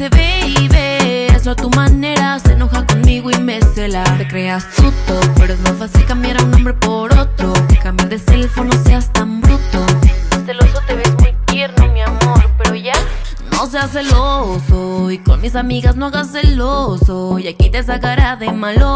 dice baby, hazlo a tu manera. Se enoja conmigo y me cela. Te creas tuto, pero es más fácil cambiar a un hombre por otro que cambiar de teléfono, seas tan bruto. Celoso te ves muy tierno, mi amor, pero ya no seas celoso. Y con mis amigas no hagas celoso, y aquí te sacará de malo.